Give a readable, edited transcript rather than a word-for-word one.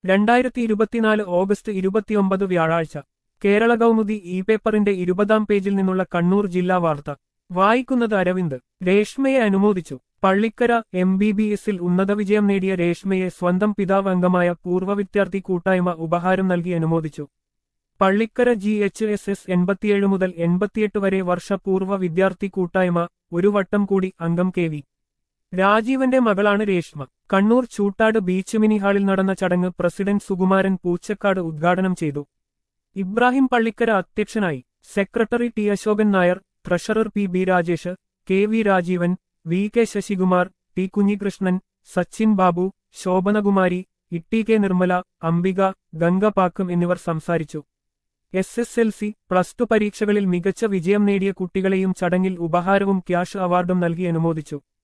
2024 August 29 വ്യാഴാഴ്ച Kerala Kaumudi E പേപ്പറിന്റെ 20-ാം പേജിൽ നിന്നുള്ള കണ്ണൂർ ജില്ലാ വാർത്ത വായിക്കുന്നത് അരവിന്ദ്. രേഷ്മയെ അനുമോദിച്ചു. പള്ളിക്കര MBBS-ൽ ഉന്നത വിജയം നേടിയ രേഷ്മയെ സ്വന്തം പിതാവ് അംഗമായ പൂർവ്വ വിദ്യാർത്ഥി കൂട്ടായ്മ ഉപഹാരം നൽകി അനുമോദിച്ചു. പള്ളിക്കര GHSS 87 മുതൽ 88 വരെ വർഷ പൂർവ്വ വിദ്യാർത്ഥി കൂട്ടായ്മ ഒരു വട്ടം കൂടി അംഗം KV രാജീവന്റെ മകളാണ് രേഷ്മ. കണ്ണൂർ ചൂട്ടാട് ബീച്ച് മിനി ഹാളിൽ നടന്ന ചടങ്ങ് പ്രസിഡന്റ് സുകുമാരൻ പൂച്ചക്കാട് ഉദ്ഘാടനം ചെയ്തു. ഇബ്രാഹിം പള്ളിക്കര അധ്യക്ഷനായി. Secretary T Ashokan Nair, treasurer P B Rajesh, KV Rajeevan, VK Sasikumar, T Kunhikrishnan, Sachin Babu, Sobhanakumari, Itty Nirmala, Ambika, Ganga Pakkam എന്നിവർ സംസാരിച്ചു. SSLC, +2 പരീക്ഷകളിൽ മികച്ച വിജയം നേടിയ കുട്ടികളെയും ചടങ്ങിൽ ഉപഹാരവും ക്യാഷ് അവാർഡും നൽകി അനുമോദിച്ചു.